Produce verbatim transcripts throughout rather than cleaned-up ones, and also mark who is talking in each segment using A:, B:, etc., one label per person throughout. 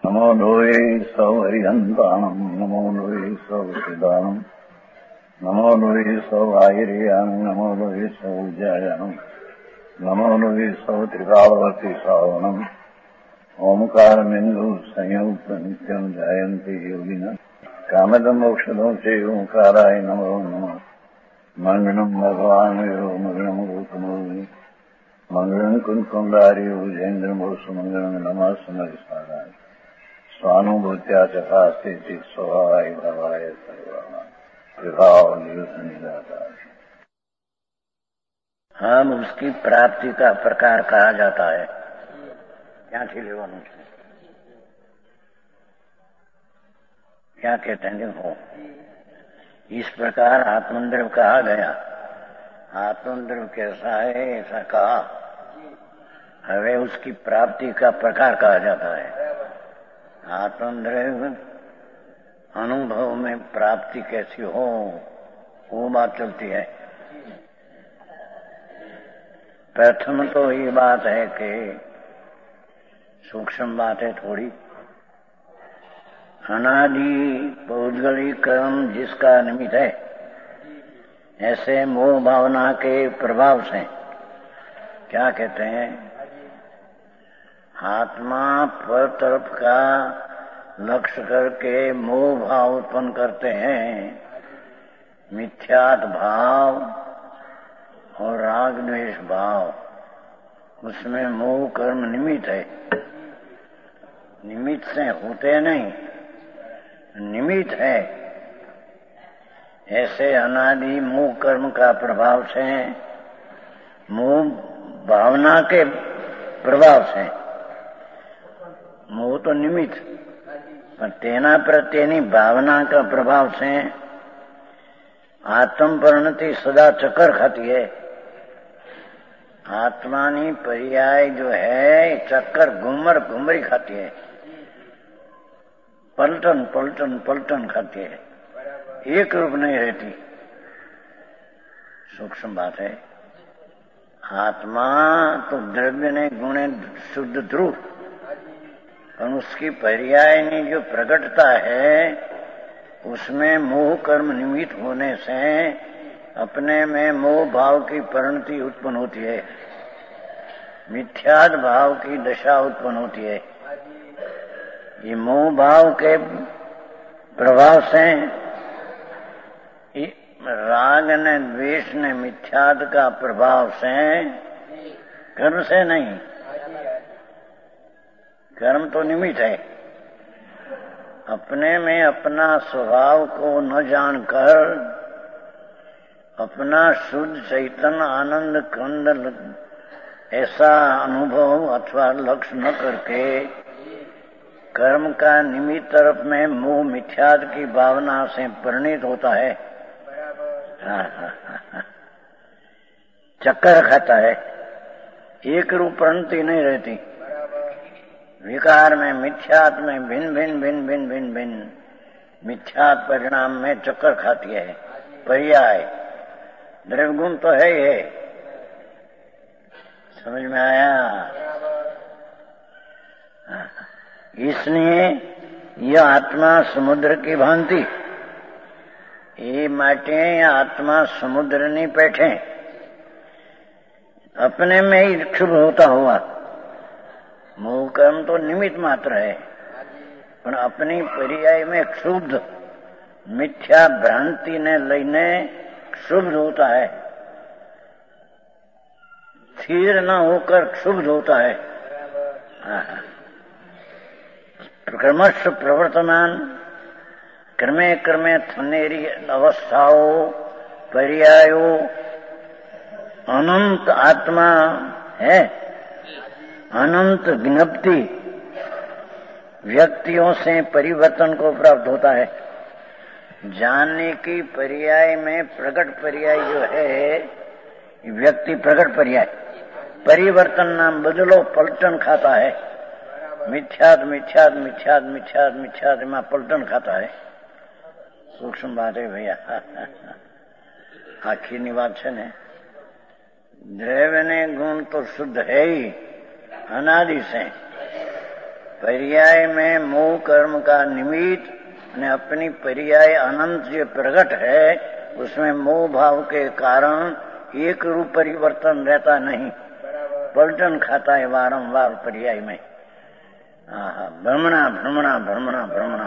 A: नमो लोये सौहरिहन्ताणम् नमो लोये सौहृदानम् नमो लोये सौआयर्यानम् नमो लोये सौजायानम् नमो लोये सौत्रिकावती सावनम् ओंकारमिन्दु संयुक्त नित्यम् जायन्ति योगिनः कामदम् मोक्षदम् च ओंकाराय नमो नमः मङ्गलम् भगवान् यो मङ्गलम् रूपमोहि मङ्गलम् कुन्कुण्डारि उजेन्द्रमोसु मङ्गलम् नमः समरिसाराय स्वानुभूत्या चकास्ते स्वभावाय भवाय सर्वभाव
B: हम उसकी प्राप्ति का प्रकार कहा जाता है। क्यांથી લેવાનું છે? क्या कहते हैं? देखो, इस प्रकार आत्मद्रव्य कहा गया। आत्मद्रव्य कैसा है ऐसा कहा, हमें उसकी प्राप्ति का प्रकार कहा जाता है। आत्मद्रव्य अनुभव में प्राप्ति कैसी हो वो बात चलती है। प्रथम तो ये बात है कि सूक्ष्म बात है थोड़ी। अनादि पौद्गलिक कर्म जिसका निमित्त है, ऐसे मोह भावना के प्रभाव से क्या कहते हैं, आत्मा पर तरफ का लक्ष्य करके मोह भाव उत्पन्न करते हैं। मिथ्यात्व भाव और राग द्वेष भाव, उसमें मोह कर्म निमित्त है। निमित्त से होते नहीं, निमित्त है। ऐसे अनादि मोह कर्म का प्रभाव से, मोह भावना के प्रभाव से, मोह तो निमित्त, पर तेना प्रत्येनी भावना का प्रभाव से आत्म परिणति सदा चक्कर खाती है। आत्मानी पर्याय जो है चक्कर घुमर घुमरी खाती है, पलटन पलटन पलटन खाती है, एक रूप नहीं रहती। सूक्ष्म बात है। आत्मा तो द्रव्य ने गुणे शुद्ध ध्रुव, और उसकी पर्यायनी जो प्रकटता है उसमें मोह कर्म निमित्त होने से अपने में मोह भाव की परिणति उत्पन्न होती है, मिथ्यात्व भाव की दशा उत्पन्न होती है। ये मोह भाव के प्रभाव से राग ने द्वेष ने मिथ्यात्व का प्रभाव से, कर्म से नहीं, कर्म तो निमित्त है। अपने में अपना स्वभाव को न जानकर अपना शुद्ध चैतन्य आनंद कंद ऐसा अनुभव अथवा लक्ष्य न करके कर्म का निमित्त तरफ में मोह मिथ्यात्व की भावना से परिणित होता है। चक्कर खाता है, एक रूप परिणति नहीं रहती। विकार में, मिथ्यात्व में भिन्न भिन्न भिन्न भिन्न भिन्न भिन्न मिथ्यात्व परिणाम में चक्कर खाती है। पर्याय द्रव्यगुण तो है ये, समझ में आया? इसलिए यह आत्मा समुद्र की भांति, ये माटे आत्मा समुद्र नहीं बैठे, अपने में ही क्षुभ होता हुआ। मोह कर्म तो निमित्त मात्र है, पर अपनी पर्याय में क्षुब्ध मिथ्या भ्रांति ने लईने क्षुब्ध होता है, स्थिर न होकर क्षुब्ध होता है। क्रमश प्रवर्तमान क्रमे क्रमे थनेरी अवस्थाओं पर्यायों अनंत आत्मा है। अनंत ज्ञप्ति व्यक्तियों से परिवर्तन को प्राप्त होता है। जानने की पर्याय में प्रकट पर्याय जो है व्यक्ति प्रकट पर्याय, परिवर्तन नाम बदलो पलटन खाता है। मिथ्यात मिथ्यात मिथ्यात मिथ्यात मिथ्यात में पलटन खाता है। सूक्ष्म बात है भैया। आखिर बात है ने, द्रव्य ने गुण तो शुद्ध है ही अनादि से, पर्याय में मोह कर्म का निमित्त ने अपनी पर्याय अनंत जो प्रकट है उसमें मोह भाव के कारण एक रूप परिवर्तन रहता नहीं, पलटन खाता है वारंवार पर्याय में। भ्रमणा भ्रमणा भ्रमणा भ्रमणा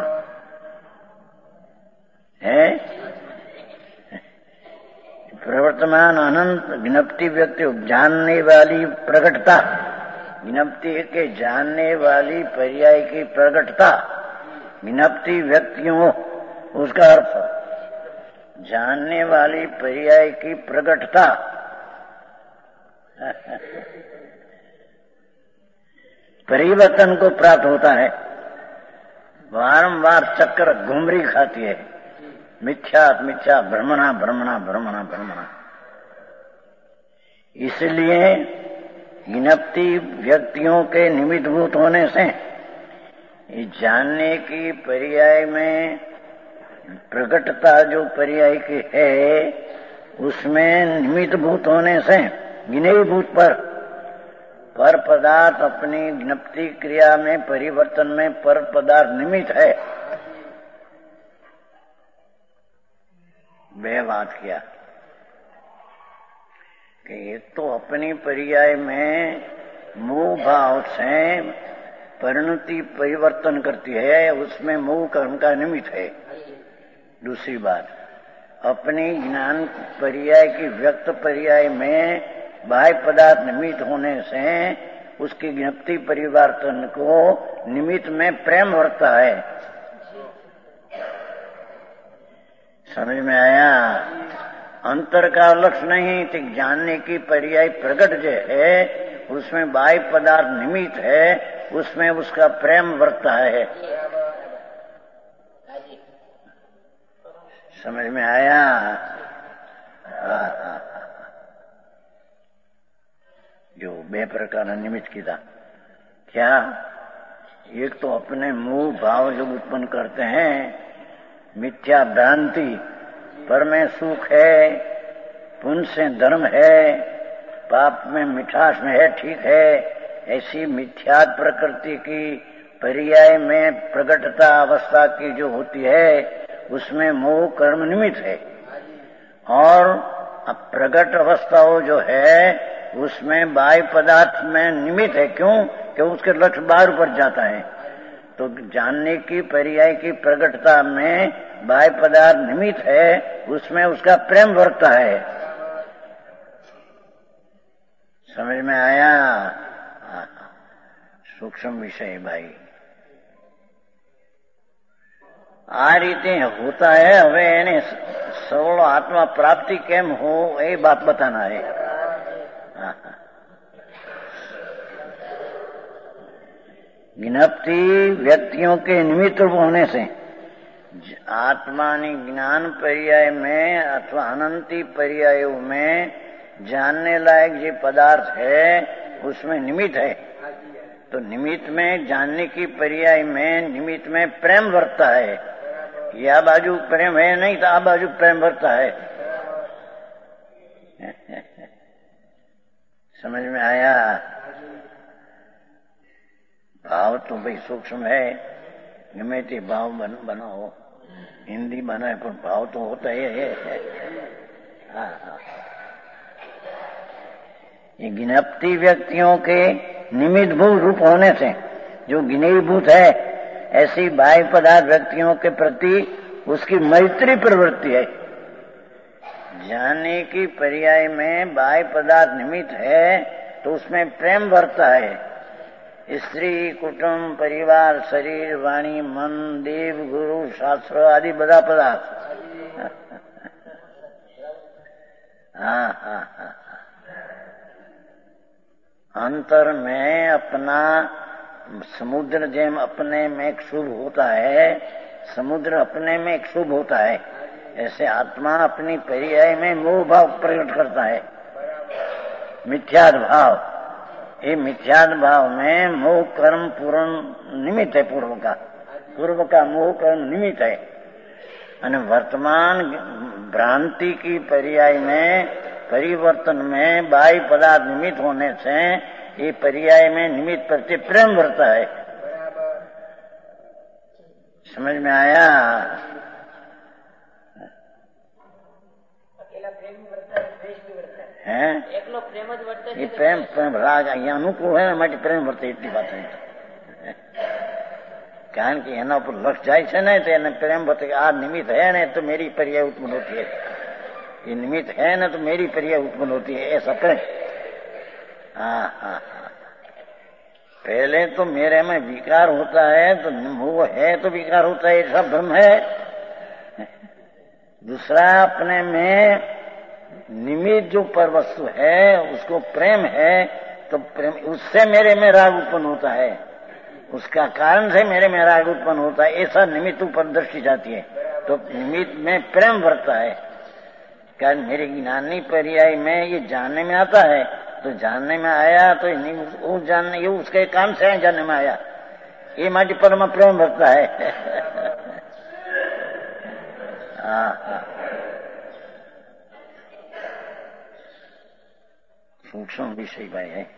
B: है। प्रवर्तमान अनंत ज्ञप्ति व्यक्ति जानने वाली प्रकटता, ज्ञप्ति के जानने वाली पर्याय की प्रकटता, ज्ञप्ति व्यक्तियों उसका अर्थ जानने वाली पर्याय की प्रकटता। परिवर्तन को प्राप्त होता है, वारंवार चक्कर घुमरी खाती है, मिथ्या मिथ्या भ्रमणा भ्रमणा भ्रमणा भ्रमणा। इसलिए ज्ञप्ति व्यक्तियों के निमित्तभूत होने से जानने की पर्याय में प्रकटता जो पर्याय की है उसमें निमित्तभूत होने से ज्ञेयभूत पर पर पदार्थ अपनी ज्ञप्ति क्रिया में परिवर्तन में पर पदार्थ निमित्त है। वे बात किया कि एक तो अपनी पर्याय में मोह भाव से परिणति परिवर्तन करती है, उसमें मोह कर्म का निमित्त है। दूसरी बात, अपनी ज्ञान पर्याय की व्यक्त पर्याय में बाह्य पदार्थ निमित्त होने से उसकी ज्ञप्ति परिवर्तन को निमित्त में प्रेम वर्ता है। समझ में आया? अंतर का लक्ष्य नहीं कि जानने की पर्याय प्रकट जो है उसमें बाह्य पदार्थ निमित्त है, उसमें उसका प्रेम वर्ता है। समझ में आया? जो बे प्रकार निमित्त की था क्या, एक तो अपने मोह भाव जो उत्पन्न करते हैं, मिथ्या भ्रांति, पर में सुख है, पुण्य से धर्म है, पाप में मिठास में है, ठीक है, ऐसी मिथ्या प्रकृति की पर्याय में प्रकटता अवस्था की जो होती है उसमें मोह कर्म निमित्त है। और अब प्रकट अवस्थाओं जो है उसमें बाह्य पदार्थ में निमित्त है। क्यों? कि उसके लक्ष्य बाहर पर जाता है। तो जानने की पर्याय की प्रकटता में बाह्य पदार्थ निमित्त है, उसमें उसका प्रेम वर्ता है। समझ में आया? सूक्ष्म विषय भाई आ रीते होता है। હવે એને સવળો આત્મા પ્રાપ્તિ કેમ હો એ બાત બતાના है। ज्ञप्ति व्यक्तियों के निमित्त होने से आत्मा ने ज्ञान पर्याय में अथवा अनंती पर्यायों में जानने लायक जो पदार्थ है उसमें निमित्त है। तो निमित्त में जानने की पर्याय में निमित्त में प्रेम वर्ता है। या बाजू प्रेम है नहीं तो आ बाजू प्रेम वर्ता है। समझ में आया? भाव तो भाई सूक्ष्म है, गमे ते भाव बन, बनाओ, हिंदी बनाए पर भाव तो होता ही है। हाँ हाँ, ये ज्ञप्ति व्यक्तियों के निमित्त भूत रूप होने से जो ज्ञेयभूत है, ऐसी बाह्य पदार्थ व्यक्तियों के प्रति उसकी मैत्री प्रवृत्ति है। जानने की पर्याय में बाह्य पदार्थ निमित्त है तो उसमें प्रेम वर्ता है। स्त्री, कुटुंब, परिवार, शरीर, वाणी, मन, देव, गुरु, शास्त्र आदि बड़ा पदार्थ। हाँ हाँ हाँ, अंतर में अपना समुद्र जेम अपने में एक शुभ होता है, समुद्र अपने में एक शुभ होता है, ऐसे आत्मा अपनी पर्याय में मोह भाव प्रकट करता है, मिथ्याद भाव। ये मिथ्याद भाव में मोह कर्म पूर्ण निमित्त है। पूर्व का पूर्व का मोह कर्म निमित्त है। અને वर्तमान भ्रांति की पर्याय में परिवर्तन में बाह्य पदार्थ निमित्त होने से ये पर्याय में निमित्त प्रति प्रेम बढ़ता है। समझ में आया?
C: अकेला प्रेम भी बढ़ता है, द्वेष भी बढ़ता है।
B: हैं?
C: एक लोग प्रेम જ बढ़ते
B: ये प्रेम प्रेम राग અહીંયા અનુકૂળ હોય ને માટે પ્રેમ વર્તે એટલી વાત છે. કારણ કે એના ઉપર લક્ષ જાય છે ને તો એને પ્રેમ વર્તે કે આ નિમિત્ત है ને तो मेरी पर्याय उत्पन्न होती है, ये निमित्त है ना तो मेरी पर्याय उत्पन्न होती है, ऐसा प्रेम. हाँ हाँ हाँ. पहले तो मेरे में विकार होता है तो वो है तो विकार होता है, ऐसा भ्रम है. दूसरा अपने में निमित्त जो पर वस्तु है उसको प्रेम है तो प्रेम उससे मेरे में राग उत्पन्न होता है, उसका कारण से मेरे में राग उत्पन्न होता है, ऐसा निमित्त ऊपर दृष्टि जाती है तो निमित्त में प्रेम बढ़ता है. कारण मेरे ज्ञानी पर्याय में ये जानने में आता है तो जानने में आया तो वो जानने ये उसके काम से जानने में आया, ये माटी पर में प्रेम बढ़ता है. हाँ हाँ. सूक्ष्म विषय भाई है,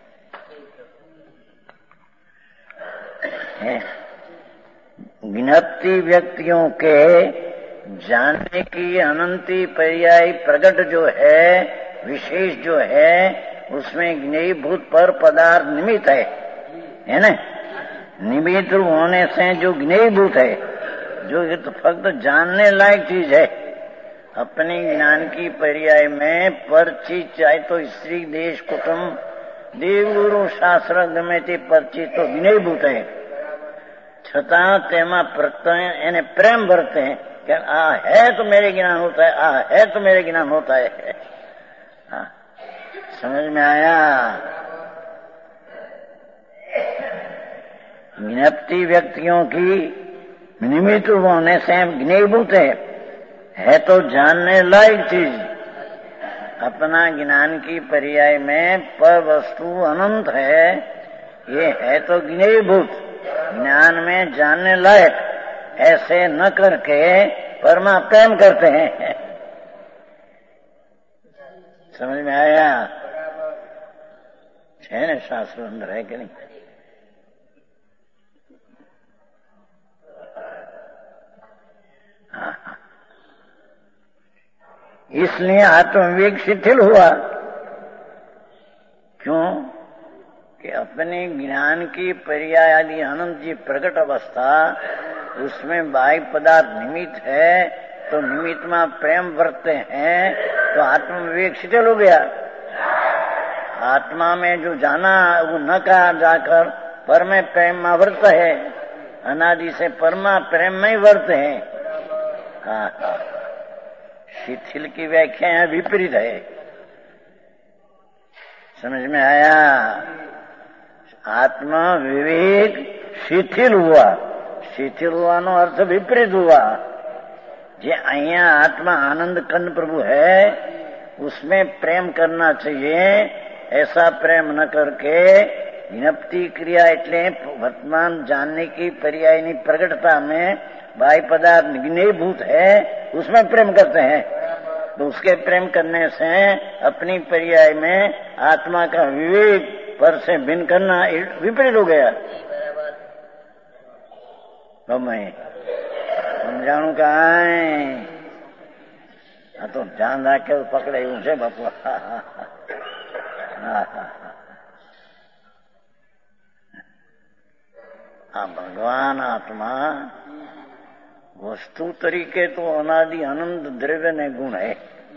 B: है? गिनती व्यक्तियों के जानने की अनंती पर्याय प्रकट जो है, विशेष जो है, उसमें ज्ञेयभूत पर पदार्थ निमित्त है, है ना? निमित्त होने से जो ज्ञेयभूत है, जो ये तो फक्त जानने लायक चीज है, अपने ज्ञान की पर्याय में पर चीज चाहे तो स्त्री देश कुटुंब देवगुरु शास्त्र गमे તે પરચી તો જ્ઞેયભૂત है, छता तेमा प्रत्यय यानी प्रेम भरते हैं कि आ है तो मेरे ज्ञान होता है, आ है तो मेरे ज्ञान होता है. हाँ, समझ में आया? ज्ञप्ति व्यक्तियों की निमित्त होने से ज्ञेयभूत है, है तो जानने लायक चीज. अपना ज्ञान की पर्याय में पर वस्तु अनंत है, ये है तो ज्ञेयभूत, ज्ञान में जानने लायक, ऐसे न करके परमा प्रेम करते हैं. समझ में आया? है ना? शास्त्र अंदर है कि नहीं? हाँ हाँ. इसलिए आत्मविवेक शिथिल हुआ. क्यों? कि अपने ज्ञान की पर्याय आदि अनंत जी प्रकट अवस्था, उसमें बाह्य पदार्थ निमित्त है तो निमित्त में प्रेम वर्तते हैं तो आत्मविवेक शिथिल हो गया. आत्मा में जो जाना वो न कहा जाकर पर में प्रेम में वर्त है, अनादि से परमा प्रेम में ही वर्त है. हाँ, शिथिल की व्याख्या यहाँ विपरीत है. समझ में आया? आत्मा विवेक शिथिल हुआ, शिथिल हुआ नो अर्थ विपरीत हुआ. जे अहिया आत्मा आनंद कंद प्रभु है उसमें प्रेम करना चाहिए, ऐसा प्रेम न करके ज्ञप्ति क्रिया એટલે वर्तमान जानने की पर्यायनी प्रकटता में बाह्य पदार्थ ज्ञेयभूत है उसमें प्रेम करते हैं. तो उसके प्रेम करने से अपनी पर्याय में आत्मा का विवेक पर से भिन्न करना विपरीत हो गया. तो मैं समझाणु कहाँ है? हाँ तो ध्यान राखे तो पकड़े એવું છે બાપુ. આ ભગવાન આત્મા वस्तु तरीके तो अनादि अनंत द्रव्य ने गुण है.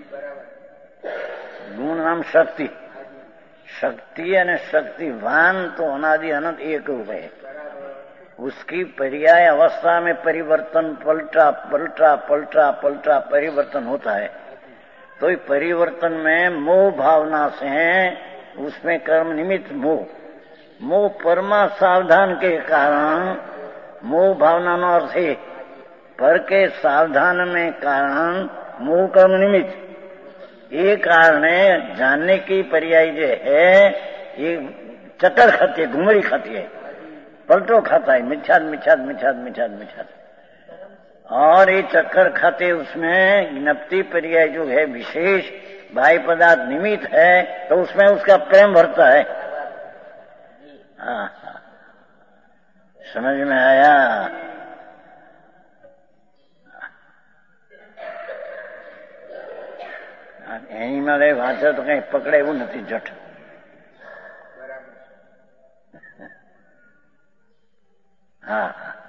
B: गुण नाम शक्ति, शक्ति અને शक्तिवान तो अनादि अनंत एक रूप है. उसकी पर्याय अवस्था में परिवर्तन पलटा पलटा पलटा पलटा परिवर्तन होता है. तो इस परिवर्तन में मोह भावना से उसमें कर्म निमित्त मोह, मोह परमा सावधान के कारण मोह भावना नो अर्थ है पर के सावधान में कारण मोह कर्म निमित्त. ये कारण जानने की पर्याय जो है ये चक्कर खाती है, घुमरी खाती है, पलटो खाता है, मिथ्याद मिथ्याद मिथ्याद मिथ्याद मिथ्याद. और ये चक्कर खाते उसमें ज्ञप्ति पर्याय जो है विशेष बाह्य पदार्थ निमित्त है तो उसमें उसका प्रेम भरता है. हाँ, समझ में आया? એની મળે વાંચો તો કઈ પકડે એવું નથી જઠ. हाँ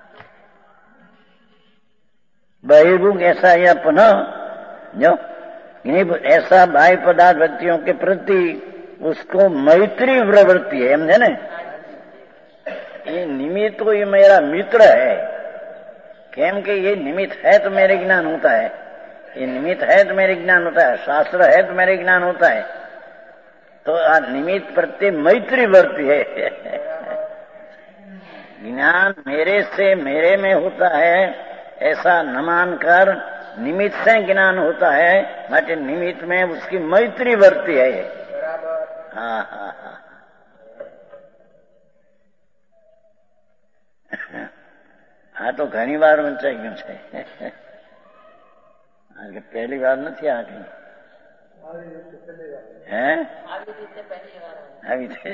B: बहिर्भूत ऐसा या पुनः जो ऐसा बाह्य पदार्थ व्यक्तियों के प्रति उसको मैत्री प्रवृत्ति है, समझे ना. ये निमित्त को ये मेरा मित्र है, केम के ये निमित्त है तो मेरे ज्ञान होता है, ये निमित्त है तो मेरे ज्ञान होता है, शास्त्र है तो मेरे ज्ञान होता है. तो आ निमित्त प्रति मैत्री वर्ती है. ज्ञान मेरे से मेरे में होता है ऐसा न मानकर निमित्त से ज्ञान होता है, माटे निमित्त में उसकी मैत्री वर्ती है. हाँ हाँ हाँ हाँ तो घनी बार वंचाई गયું છે. पहली बार નથી આ કઈ હે આવી રીતે.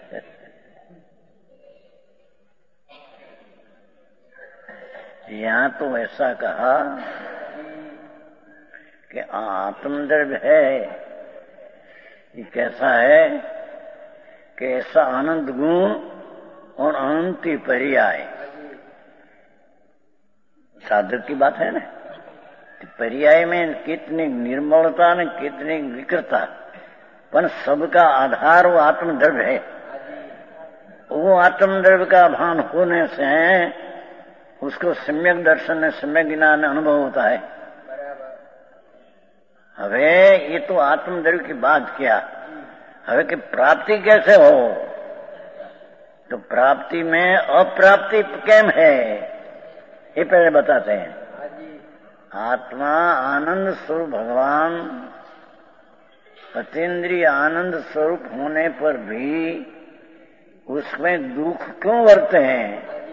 B: यहाँ तो ऐसा कहा कि आत्मद्रव्य है, ये कैसा है कि ऐसा आनंद गुण और अनंती पर्याय. साधक की बात है ना. पर्याय में कितनी निर्मलता ने कितनी विकृतता, पर सबका आधार वो आत्मद्रव्य है. वो आत्मद्रव्य का भान होने से उसको सम्यक दर्शन में सम्यक ज्ञान में अनुभव होता है. હવે ये तो आत्मद्रव्य की बात किया. હવે कि प्राप्ति कैसे हो, तो प्राप्ति में अप्राप्ति केम है ये पहले बताते हैं. आत्मा आनंद स्वरूप भगवान अतीन्द्रिय आनंद स्वरूप होने पर भी उसमें दुख क्यों वर्ते हैं.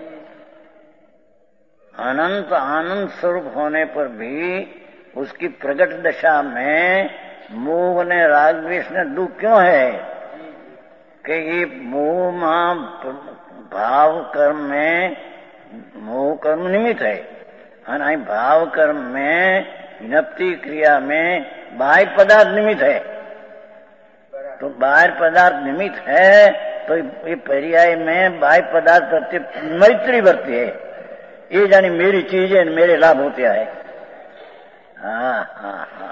B: अनंत आनंद स्वरूप होने पर भी उसकी प्रगट दशा में मोह ने राग द्वेष ने दुख क्यों है कि ये मोह भाव कर्म में मोह कर्म निमित्त है और भाव कर्म में विनप्ति क्रिया में बाह्य पदार्थ निमित्त है. तो बाह्य पदार्थ निमित्त है तो ये पर्याय में बाह्य पदार्थ प्रति मैत्री वर्ती है. ये जानी मेरी चीज है, मेरे लाभ होते है. हाँ हाँ हाँ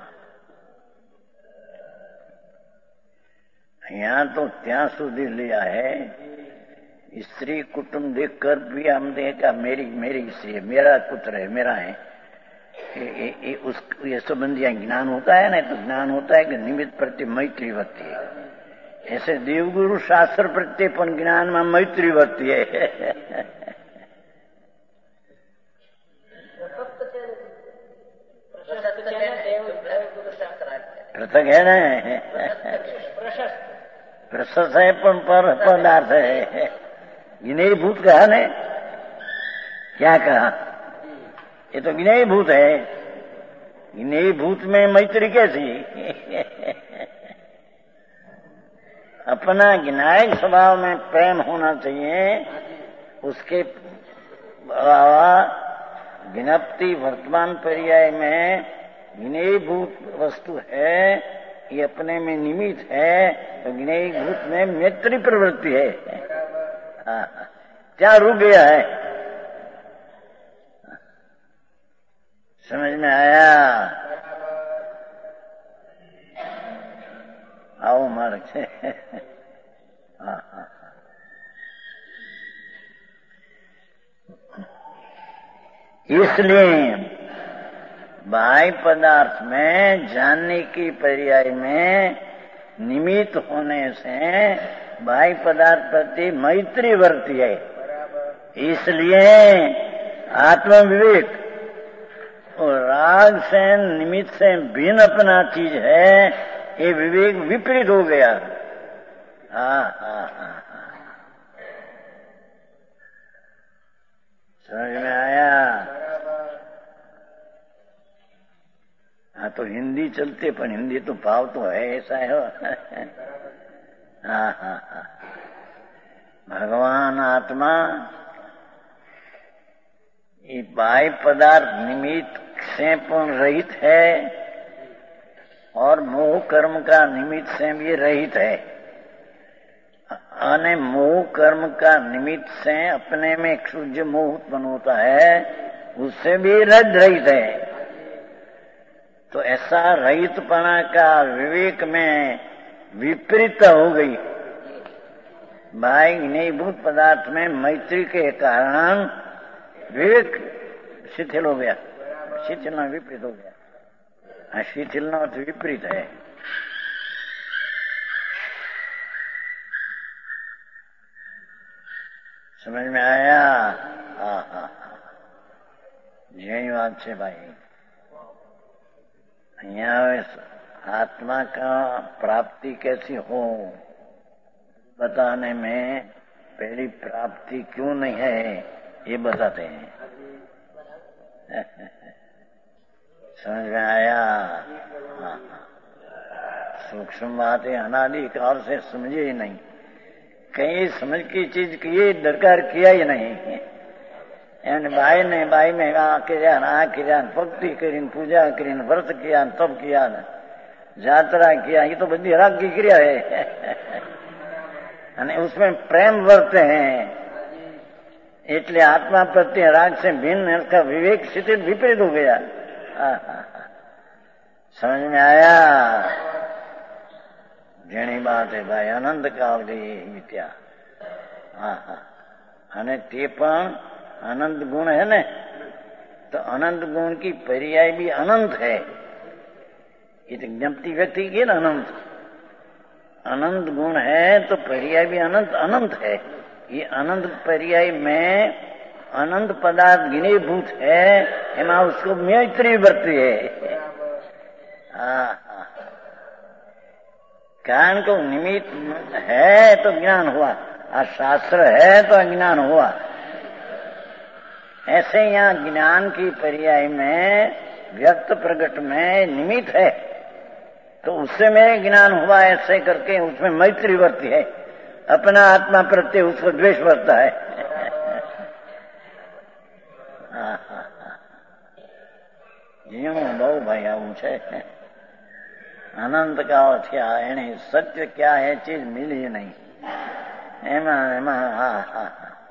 B: यहाँ तो ત્યાં સુધી लिया है. स्त्री कुटुंब देखकर भी हम देखा मेरी मेरी स्त्री है, मेरा पुत्र है, मेरा है. ये, ये, ये, उस ये संबंधी ज्ञान होता है ना, तो ज्ञान होता है कि निमित्त प्रति मैत्री वर्ती है. ऐसे देवगुरु शास्त्र प्रति पण ज्ञान में मैत्री वर्ती है. पृथक है ना, प्रशस्त है पण पर पदार्थ है. ज्ञेय भूत कहा ने, क्या कहा, ये तो ज्ञेय भूत है. ज्ञेय भूत में मैत्री कैसी. अपना ज्ञायक स्वभाव में प्रेम होना चाहिए, उसके अलावा विनप्ति वर्तमान पर्याय में ज्ञेयभूत वस्तु है, ये अपने में निमित्त है, तो ज्ञेयभूत में मैत्री प्रवृत्ति है. क्या रुक गया है, समझ में आया. आओ मार्ग से. हाँ हाँ इसलिए बाह्य पदार्थ में जानने की पर्याय में निमित्त होने से बाह्य पदार्थ प्रति मैत्री वर्ती है. इसलिए आत्म विवेक और राग से निमित्त से भिन्न अपना चीज है, ये विवेक विपरीत हो गया. हाँ हाँ हाँ समझ में आया. हाँ तो हिंदी चलते, पर हिंदी तो भाव तो है ऐसा है. हाँ हाँ हाँ भगवान आत्मा ये बाह्य पदार्थ निमित्त से पण रहित है और मोह कर्म का निमित्त से भी रहित है। अने मोह कर्म का निमित्त से अपने में जो मोह उत्पन्न होता है उससे भी रज रहित है। तो ऐसा रहितपना का विवेक में विपरीत हो गई। बाह्य ज्ञेयभूत पदार्थ में मैत्री के कारण विवेक शिथिल हो गया, शिथिलना विपरीत हो गया। शिथिलना अर्थ विपरीत है। समझ में आया? हाँ हाँ यही बात है भाई। यहाँ आत्मा का प्राप्ति कैसी हो बताने में पहली प्राप्ति क्यों नहीं है ये बताते हैं। समझ में आया? हाँ सूक्ष्म बातें अनादि काल से समझे ही नहीं, कहीं समझ की चीज की ये दरकार किया ही नहीं। एने भाई ने भाई में आ किया आ किया भक्ति करी पूजा करी व्रत किया तब किया यात्रा किया, ये तो बड़ी राग की क्रिया है। અને उसमें प्रेम वर्ते हैं, इसलिए आत्मा प्रत्ये राग से भिन्न इसका विवेक शिथिल विपरीत हो गया। समझ में आया? જેની बात है भाई अनंत काल की मिथ्या। हाँ हाँ અને તે પણ अनंत गुण है ने, तो अनंत गुण की पर्याय भी अनंत है। ये तो ज्ञप्ति व्यक्ति की ना अनंत अनंत गुण है तो पर्याय भी अनंत अनंत है। ये अनंत पर्याय में अनंत पदार्थ गिनीभूत है, एमा उसको मैत्री वर्ती है। हाँ कारण को निमित्त है तो ज्ञान हुआ, और शास्त्र है तो अज्ञान हुआ। ऐसे यहाँ ज्ञान की पर्याय में व्यक्त प्रकट में निमित्त है तो उससे में ज्ञान हुआ, ऐसे करके उसमें मैत्री वर्ती है। अपना आत्मा प्रत्ये उसको द्वेष वर्ता है। यूं बहु भाई आવું છે। अनंत का थया एने सत्य क्या है चीज मिली नहीं एमा एमा हा हा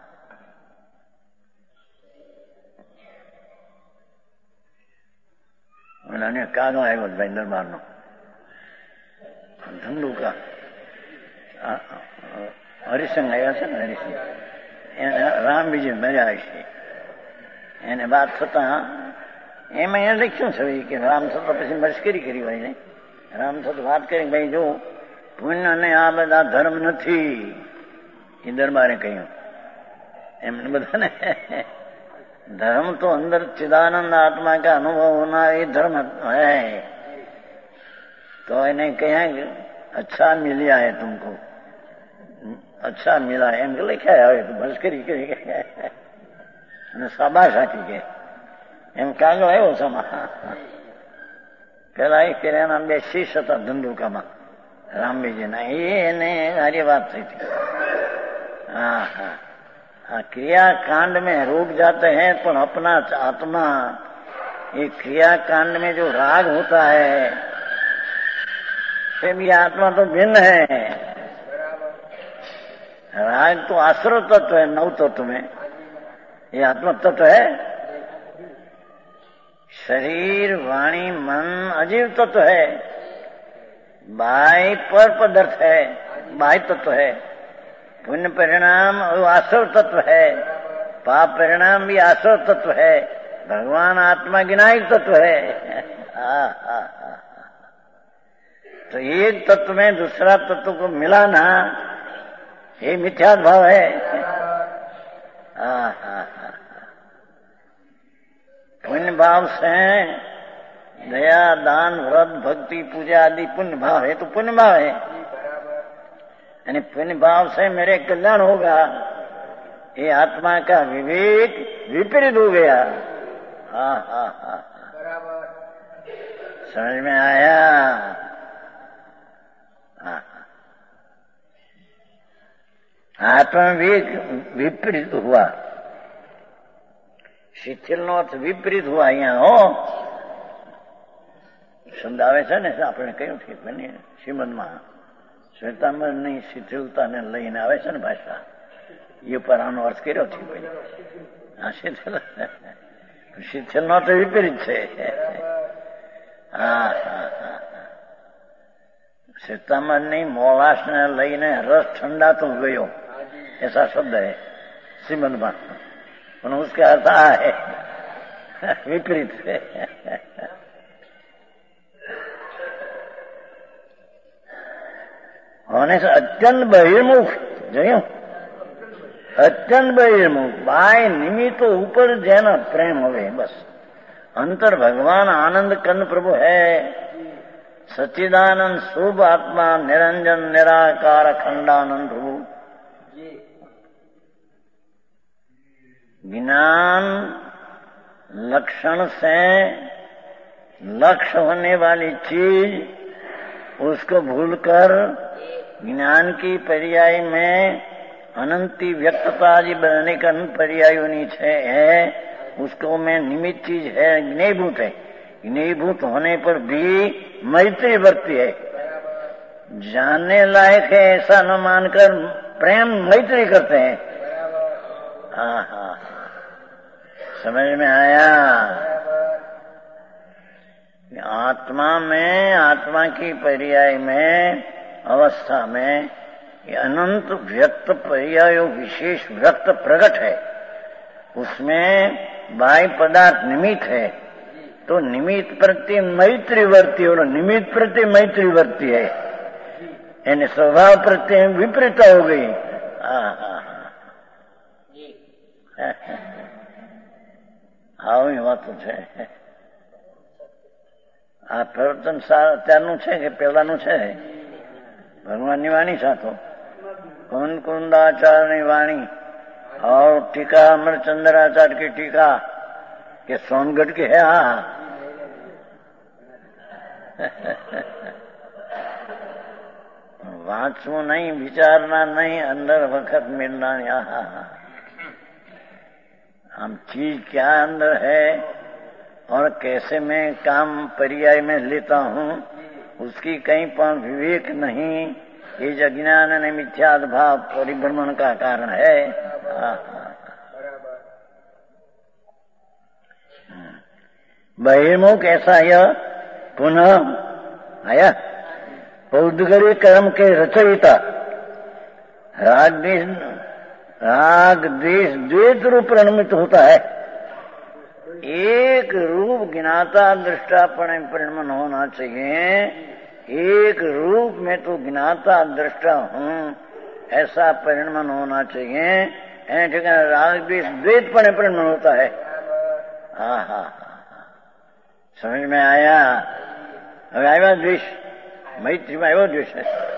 B: मैंने कागो आयो भाई दरबार नो धंधु का हरिसिंह आया છે ને હરિસિંહ એને રામ બીજી મજા આવી એને વાત થતા એમાં એને લખ્યું છે કે રામ થતા પછી મશ્કરી કરી હોય ને રામ થતા વાત કરી ભાઈ જો પુણ્ય ને આ બધા ધર્મ નથી એ દરબારે કહ્યું એમને બધાને धर्म तो अंदर चिदानंद आत्मा का अनुभव होना ये धर्म है। तो इन्हें कहा अच्छा मिला है तुमको, अच्छा मिला है एम लिखा है तो भस्करी करी शाबाश आती के एम कागो आयो समा પેલા એ કર્યાના બે શીશ હતા ધંધુકામાં રામબીજીના એને હારી વાત થઈ હતી। हाँ हाँ हाँ क्रिया कांड में रुक जाते हैं पर अपना आत्मा ये क्रिया कांड में जो राग होता है से भी आत्मा तो भिन्न है। राग तो आश्रय तत्व है नव तत्व में, ये आत्मा तत्व है। शरीर वाणी मन अजीव तत्व है, बाह्य पर पदार्थ है, बाह्य तत्व है। पुण्य परिणाम आश्रय तत्व है, पाप परिणाम भी आश्रय तत्व है। भगवान आत्मा ज्ञायक तत्व है। आ, आ, आ, तो एक तत्व में दूसरा तत्व को मिलाना ये मिथ्या भाव है। आ, आ, आ, पुण्य भाव से दया दान व्रत भक्ति पूजा आदि पुण्य भाव है, तो पुण्य भाव है यानी पुण्य भाव से मेरे कल्याण होगा। ये आत्मा का विवेक विपरीत हो गया। हाँ हाँ हाँ समझ में आया? हाँ आत्मा विवेक विपरीत हुआ, शिथिल नो अर्थ विपरीत हुआ। यहाँ हो શબ્દ આવે છે ને આપણે કહ્યું છે બને શ્રીમદમાં શ્વેતાંબરની શિથિલતાને લઈને આવે છે ને ભાષા એ પર આનો અર્થ કર્યો છે આ શિથિલ શિથિલ નો તો વિપરીત છે. હા શ્વેતાંબરની મોલાશને લઈને રસ ઠંડાતો ગયો ऐसा शब्द है श्रीमद में पर उसके अर्थ आ है विपरीत है. होने से अत्यंत बहिर्मुख જોયું અત્યંત બહિર્મુખ બાય નિમિત્તો ઉપર જેનો પ્રેમ હવે બસ અંતર ભગવાન આનંદ કંદ પ્રભુ है सच्चिदानंद शुभ आत्मा निरंजन निराकार खंडानंद प्रभु. ज्ञान लक्षण से लक्ष्य होने वाली चीज उसको भूलकर ज्ञान की पर्याय में अनंती व्यक्तता जी बनने का पर्यायों छे है उसको में निमित्त चीज है ज्ञेयभूत है. ज्ञेयभूत होने पर भी मैत्री वर्ती है. जानने लायक है ऐसा न मानकर प्रेम मैत्री करते हैं. हाँ हाँ समझ में आया. आत्मा में आत्मा की पर्याय में अवस्था में ये अनंत व्यक्त पर्याय विशेष व्यक्त प्रकट है. उसमें बाह्य पदार्थ निमित्त है तो निमित्त प्रति मैत्री वर्ती और निमित्त प्रति मैत्री वर्ती है यानी स्वभाव प्रति विपरीत हो गई. हाँ हाँ આવી વાતો છે. આ પ્રવર્તન અત્યારનું છે કે પહેલાનું છે? ભગવાનની વાણી સાથો કુંદ કુંદાચાર્યની વાણી और टीका अमरचंद्राचार्य की टीका के सोनगढ़ की है. हाँ वांचવું नहीं विचारना नहीं अंदर वक्त मिलना. यहाँ हम चीज क्या अंदर है और कैसे मैं काम पर्याय में लेता हूँ उसकी कहीं पर विवेक नहीं. ये अज्ञान ने मिथ्याद भाव परिभ्रमण का कारण है. बहिर्मुख ऐसा यह पुनः आया पौद्गली कर्म के रचयिता राग राग द्वेष द्वैत रूप परिणमित होता है. एक रूप ज्ञाता दृष्टा परिणमन होना चाहिए. एक रूप में तो ज्ञाता दृष्टा हूँ ऐसा परिणमन होना चाहिए. ठीक है राग द्वेष द्वैत परिणमन होता है. हाँ हाँ समझ में आया. હવે આવ્યા દ્વેષ મૈત્રીમાં આવ્યો દ્વેષ.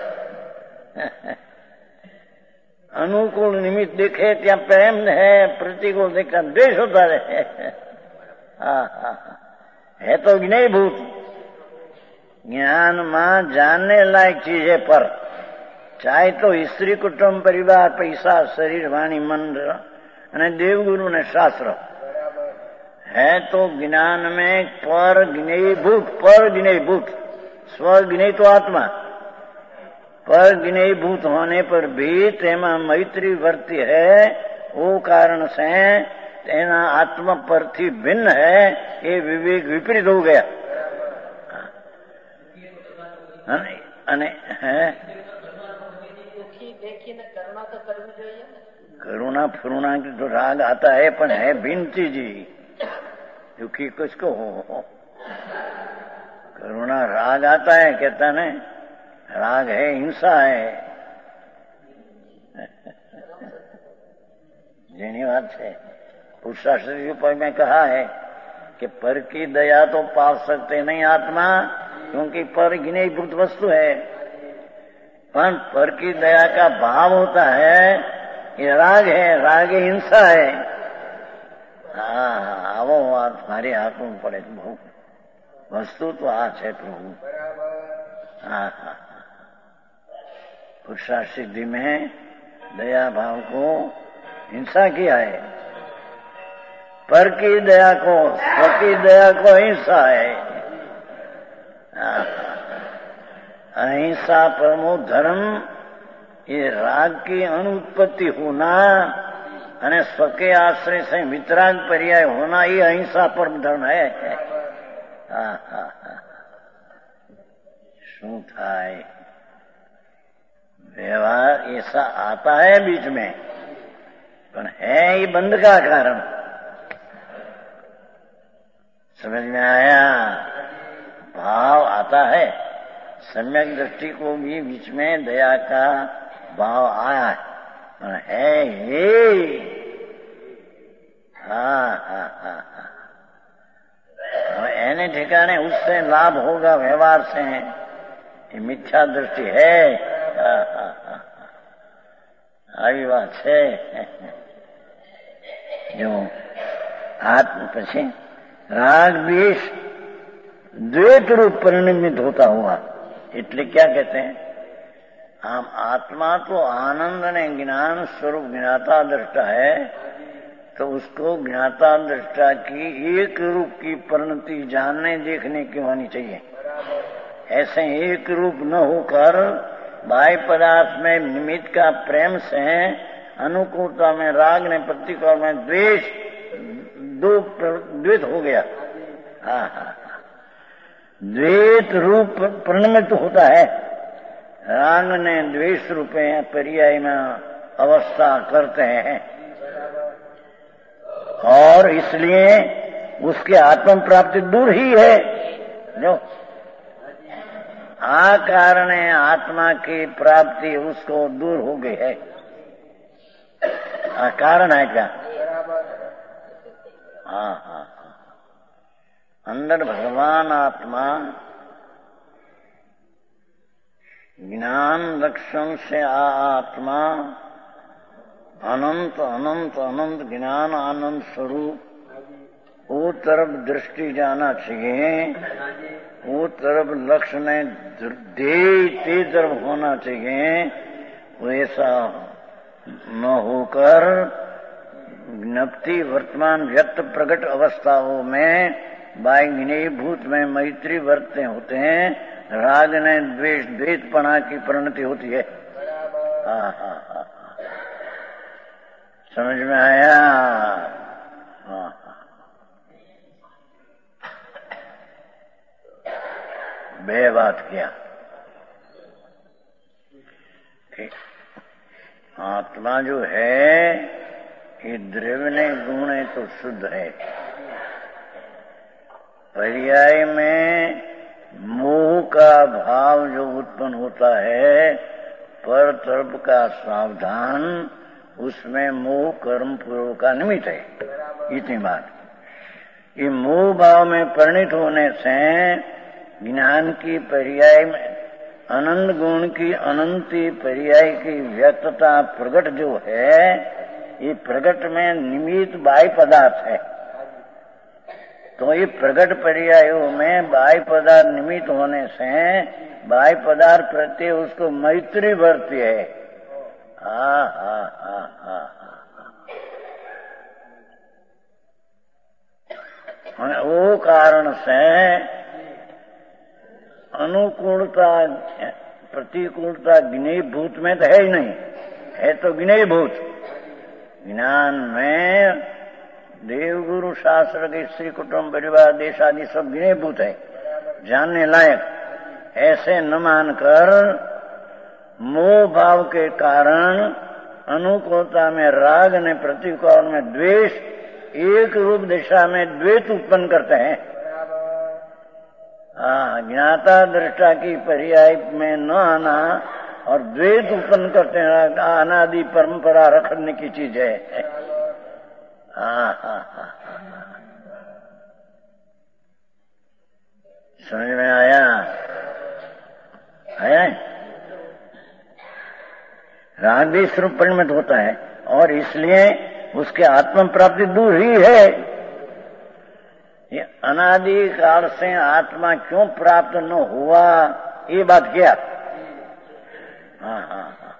B: अनुकूल निमित्त देखे त्या प्रेम है प्रतिकूल देखा द्वेष होता रहे. हाँ हाँ है तो ज्ञेयभूत. ज्ञान में जानने लायक चीज है पर चाहे तो स्त्री कुटुंब परिवार पैसा शरीर वाणी मन અને देवगुरु ने शास्त्र है तो ज्ञान में पर ज्ञेयभूत पर ज्ञेयभूत स्व ज्ञेय तो आत्मा पर ज्ञेयभूत होने पर भी तेमा मैत्री वर्ती है. वो कारण से तेना आत्मा परथी भिन्न है ये विवेक विपरीत हो गया. अने है करुणा फरुणा की तो राग आता है पण है भिन्न चीज. दुखी किसको हो करुणा राग आता है कहता ने राग है हिंसा है. જેની વાત છે પુરુષાર્થ ઉપર में कहा है कि पर की दया तो पा सकते नहीं आत्मा क्योंकि पर ज्ञेयभूत वस्तु है. पर पर की दया का भाव होता है ये राग है. राग हिंसा है. हाँ આવો વાત મારી હાથમાં પડે બહુ વસ્તુ તો આ છે પ્રભુ. हाँ हाँ पुरुषार्थ सिद्धि में दया भाव को हिंसा किया है. पर की दया को स्व की दया को हिंसा है. अहिंसा परमो धर्म, ये राग की अनुत्पत्ति होना અને સ્વકે આશ્રય से વિતરાગ પર્યાય होना, ये अहिंसा परम धर्म है। હા હા હા શું થાય? व्यवहार ऐसा आता है बीच में, पर है ये बंध का कारण। समझ में आया? भाव आता है, सम्यक दृष्टि को भी बीच में दया का भाव आया है, पर है ये। हाँ हाँ हाँ हाँ एने ठिकाने उससे लाभ होगा व्यवहार से, ये मिथ्या दृष्टि है। हाँ हाँ हाँ આવી વાત છે। जो आत्म પછી राग द्वेष द्वैत रूप परिणमित होता हुआ, એટલે क्या कहते हैं? हम आत्मा तो आनंद ने ज्ञान स्वरूप ज्ञाता दृष्टा है, तो उसको ज्ञाता दृष्टा की एक रूप की परिणति जानने देखने की होनी चाहिए। ऐसे एक रूप न होकर बाह्य पदार्थ में निमित्त का प्रेम से अनुकूलता में राग ने प्रतिकूल में द्वेष, दो द्वैत हो गया। हाँ हाँ द्वैत रूप परिणमित होता है। राग ने द्वेष रूपे पर्याय में अवस्था करते हैं, और इसलिए उसके आत्म प्राप्ति दूर ही है। जो आ कारण आत्मा की प्राप्ति उसको दूर हो गई है। आ कारण है क्या? हाँ हाँ अंदर भगवान आत्मा ज्ञान लक्षण से आ आत्मा अनंत अनंत अनंत ज्ञान आनंद स्वरूप, वो तरफ दृष्टि जाना चाहिए, वो तरफ लक्ष्य ने दे ते तरफ होना चाहिए। वैसा न होकर ज्ञप्ति वर्तमान व्यक्त प्रकट अवस्थाओं में बाह्यभूत में मैत्री वर्तते होते हैं, राग ने द्वेष द्वैतपना की परिणति होती है। हाँ हाँ हाँ समझ में आया? हाँ बे बात किया कि आत्मा जो है ये द्रव्य गुण है तो शुद्ध है। पर्याय में मोह का भाव जो उत्पन्न होता है, पर तरफ का सावधान, उसमें मोह कर्म पूर्व का निमित्त है। इतनी बात। ये मोह भाव में परिणित होने से ज्ञान की पर्याय में अनंत गुण की अनंती पर्याय की व्यक्तता प्रकट जो है, ये प्रकट में निमित्त बाह्य पदार्थ है। तो ये प्रकट पर्यायों में बाह्य पदार्थ निमित्त होने से बाह्य पदार्थ प्रति उसको मैत्री बढ़ती है। हाँ हाँ हाँ हाँ हाँ वो कारण से अनुकूलता प्रतिकूलता ज्ञेयभूत में तो है ही नहीं, है तो ज्ञेयभूत। ज्ञान में देवगुरु शास्त्र के श्री कुटुंब परिवार देश आदि सब ज्ञेयभूत है, जानने लायक। ऐसे न मानकर मोह भाव के कारण अनुकूलता में राग ने प्रतिकूल में द्वेष, एक रूप दिशा में द्वैत उत्पन्न करते हैं। हाँ ज्ञाता दृष्टा की पर्याय में न आना और द्वैत उत्पन्न करते हैं, अनादि परंपरा रखने की चीज है। हाँ हाँ हाँ समझ में आया? आया राग भी स्वरूप परिणमित होता है, और इसलिए उसके आत्म प्राप्ति दूर ही है। ये अनादि काल से आत्मा क्यों प्राप्त न हुआ, ये बात क्या? हाँ हाँ हाँ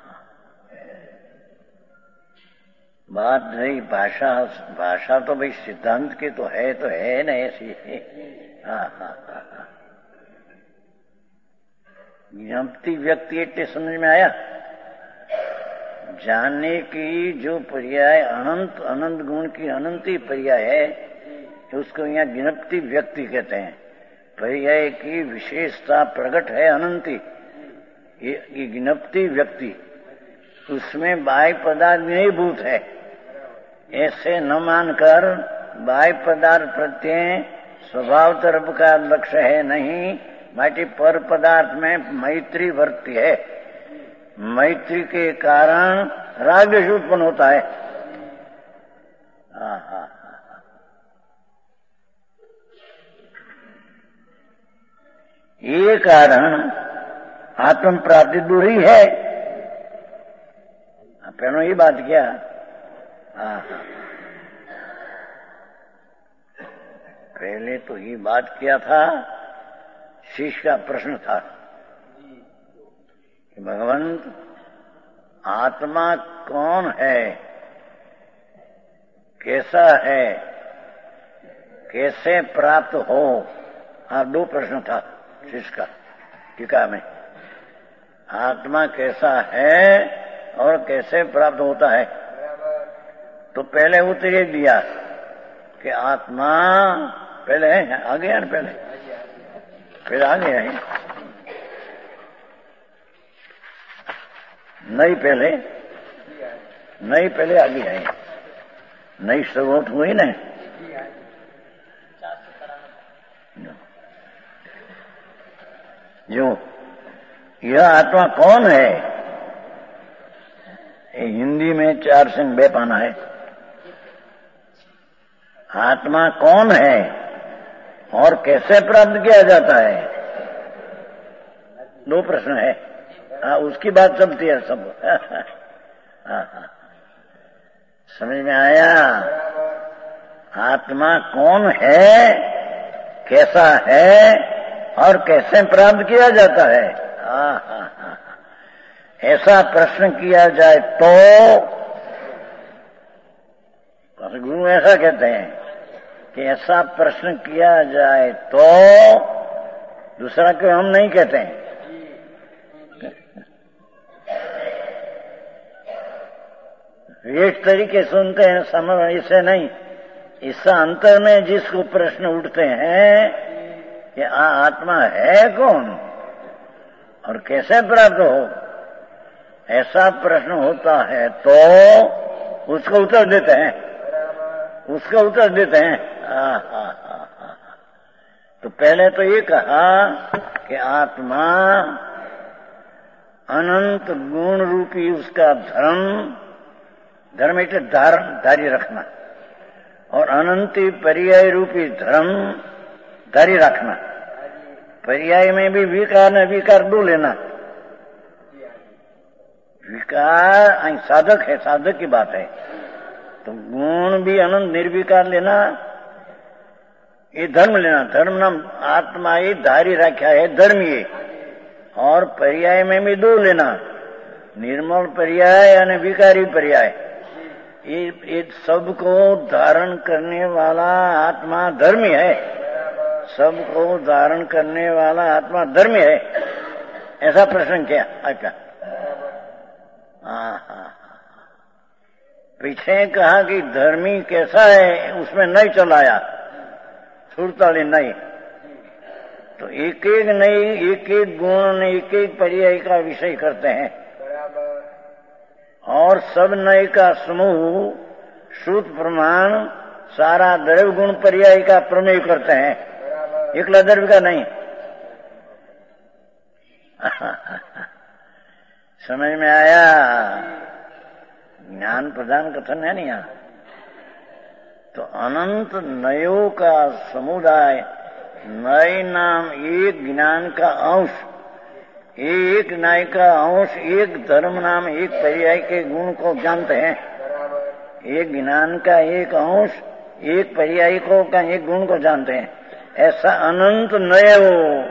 B: बात नहीं। भाषा भाषा तो भाई सिद्धांत की तो है, तो है ना ऐसी। हाँ हाँ हाँ ज्ञप्ति व्यक्ति एटे समझ में आया। जानने की जो पर्याय अनंत अनंत गुण की अनंती पर्याय है, उसको यहाँ ज्ञप्ति व्यक्ति कहते हैं। पर्याय की विशेषता प्रकट है अनंती, ये ज्ञप्ति व्यक्ति, उसमें बाह्य पदार्थ नहीं भूत है, ऐसे न मानकर बाह्य पदार्थ प्रत्यय स्वभाव तरफ का लक्ष्य है नहीं, बाकी पर पदार्थ में मैत्री वर्ती है। मैत्री के कारण राग उत्पन्न होता है। आहा, ये कारण आत्म प्राप्ति दूरी है। पहले ये बात क्या, पहले तो ये बात किया था, शिष्य का प्रश्न था कि भगवंत आत्मा कौन है, कैसा है, कैसे प्राप्त हो। हाँ, दो प्रश्न था शिष्य का टीका में, आत्मा कैसा है और कैसे प्राप्त होता है। तो पहले उत्तर दिया कि आत्मा पहले है, आ गया ना, पहले फिर आ गया है, नहीं पहले नहीं पहले आ गया है, नई शुरुआत हुई ना। जो यह आत्मा कौन है, हिंदी में चार संग बे पाना है। आत्मा कौन है और कैसे प्राप्त किया जाता है, दो प्रश्न है। हाँ, उसकी बात चलती है सब। हाँ, समझ में आया। आत्मा कौन है, कैसा है और कैसे प्राप्त किया जाता है। हाँ हाँ हाँ, ऐसा प्रश्न किया जाए तो गुरु ऐसा कहते हैं कि ऐसा प्रश्न किया जाए तो, दूसरा क्यों हम नहीं कहते हैं। एक तरीके सुनते हैं, समझ इसे नहीं, इससे अंतर में जिसको प्रश्न उठते हैं कि आ, आत्मा है कौन और कैसे प्राप्त हो, ऐसा प्रश्न होता है तो उसको उत्तर देते हैं, उसका उत्तर देते हैं। आ, आ, आ, आ। तो पहले तो ये कहा कि आत्मा अनंत गुण रूपी उसका धर्म, धर्म इसे धारण धारी रखना, और अनंती पर्याय रूपी धर्म धारी रखना। पर्याय में भी विकार न विकार दो लेना। विकार साधक है, साधक की बात है, तो गुण भी अनंत निर्विकार लेना, ये धर्म लेना। धर्म नाम आत्मा ये धारी रखा है, धर्म ये, और पर्याय में भी दो लेना, निर्मल पर्याय यानी विकारी पर्याय। ये, ये सबको धारण करने वाला आत्मा धर्मी है, सबको धारण करने वाला आत्मा धर्मी है। ऐसा प्रश्न किया। अच्छा, हाँ हाँ, पीछे कहा कि धर्मी कैसा है, उसमें नहीं चलाया, सुरताली नहीं। तो एक एक नहीं, एक एक गुण, एक एक पर्याय का विषय करते हैं, और सब नय का समूह श्रुत प्रमाण सारा द्रव्य गुण पर्याय का प्रमेय करते हैं, एकला द्रव्य का नहीं। समझ में आया। ज्ञान प्रदान कथन है नहीं यहाँ। तो अनंत नयों का समुदाय, नय नाम एक ज्ञान का अंश, एक न्याय का अंश, एक धर्म नाम एक पर्याय के गुण को जानते हैं। एक ज्ञान का एक अंश, एक पर्याय को का एक गुण को जानते हैं। ऐसा अनंत नय हो,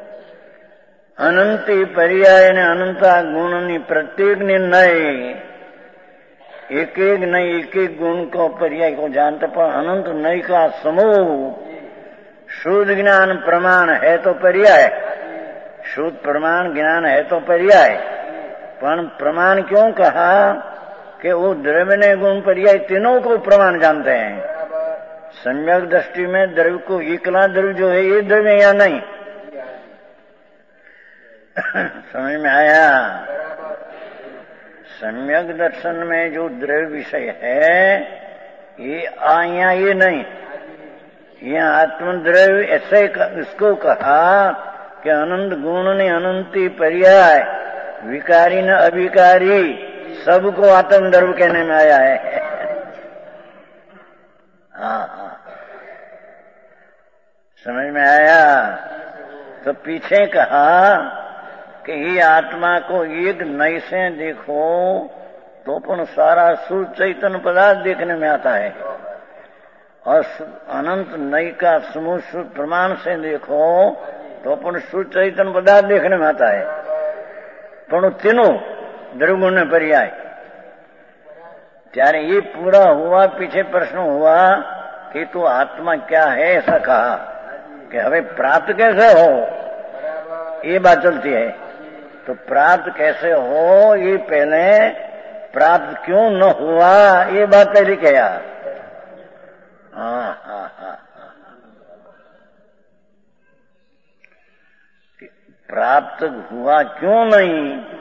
B: अनंती पर्याय ने अनंता गुण ने प्रत्येक ने नय, एक एक नय एक एक गुण को पर्याय को जानते, पर अनंत नय का समूह शुद्ध ज्ञान प्रमाण है तो पर्याय, शुद्ध प्रमाण ज्ञान है तो पर्याय, पर प्रमाण क्यों कहा कि वो द्रव्य ने गुण पर्याय तीनों को प्रमाण जानते हैं। सम्यक दृष्टि में द्रव्य को एकला द्रव्य जो है ये द्रव्य या नहीं, समझ में आया। सम्यक दर्शन में जो द्रव्य विषय है ये आया ये नहीं, ये आत्मद्रव्य ऐसे इसको कहा कि अनंत गुण ने अनंती पर्याय, विकारी न अविकारी, सबको आत्मद्रव्य कहने में आया है। हाँ हाँ, समझ में आया। तो पीछे कहा कि ये आत्मा को एक नई से देखो तो पण सारा शुद्ध चैतन्य पदार्थ देखने में आता है, और अनंत नई का समूह शुद्ध प्रमाण से देखो तो पण शुद्ध चैतन्य पदार्थ देखने में आता है। पण तीनों द्रव्य ने पर्याय। ત્યારે ये पूरा हुआ, पीछे प्रश्न हुआ कि तो आत्मा क्या है, ऐसा कहा कि हमें प्राप्त कैसे हो, ये बात चलती है। तो प्राप्त कैसे हो, ये पहले प्राप्त क्यों न हुआ, ये बात पहले कहा। हाँ हाँ हाँ, प्राप्त हुआ क्यों नहीं,